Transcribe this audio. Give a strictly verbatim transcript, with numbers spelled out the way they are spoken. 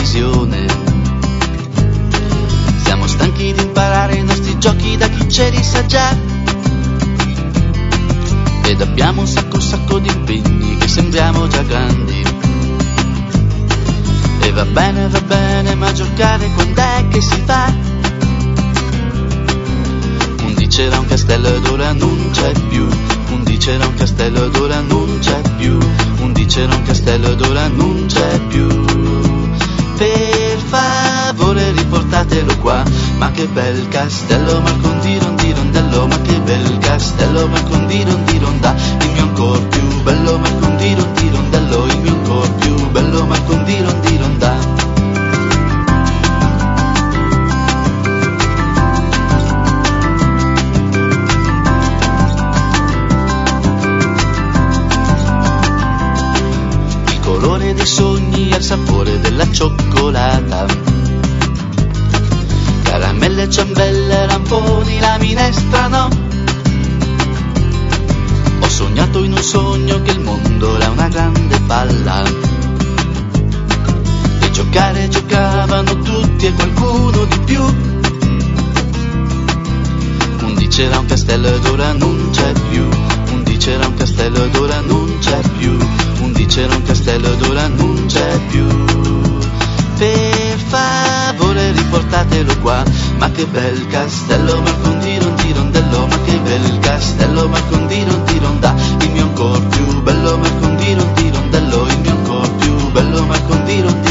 televisione. Siamo stanchi di imparare i nostri giochi da chi ce li sa già, ed abbiamo un sacco un sacco di impegni che sembriamo già grandi. E va bene, va bene, ma giocare quando è che si fa? Un c'era un castello ed ora non c'è più. Un c'era un castello ed ora non c'è più. Un c'era un castello ed ora non c'è più. Per favore riportatelo qua. Ma che bel castello, ma con dirondirondello. Ma che bel castello, ma con dirondironda. Il mio ancor più bello, ma con dirondirondello. Il mio ancor più bello, ma con dirondironda. Dei sogni al sapore della cioccolata, caramelle, ciambelle, ramponi, la minestra no. Ho sognato in un sogno che il mondo era una grande palla e giocare giocavano tutti e qualcuno di più. Un c'era un castello ed ora non c'è più. Un c'era un castello ed ora non c'è più. Un c'era un castello ed ora non c'è più. Per favore riportatelo qua. Ma che bel castello, ma con dirondirondello. Ma che bel castello, ma con dirondironda. Il mio ancor più bello, ma con dirondirondello. Il mio ancor più bello, ma con dirondironda.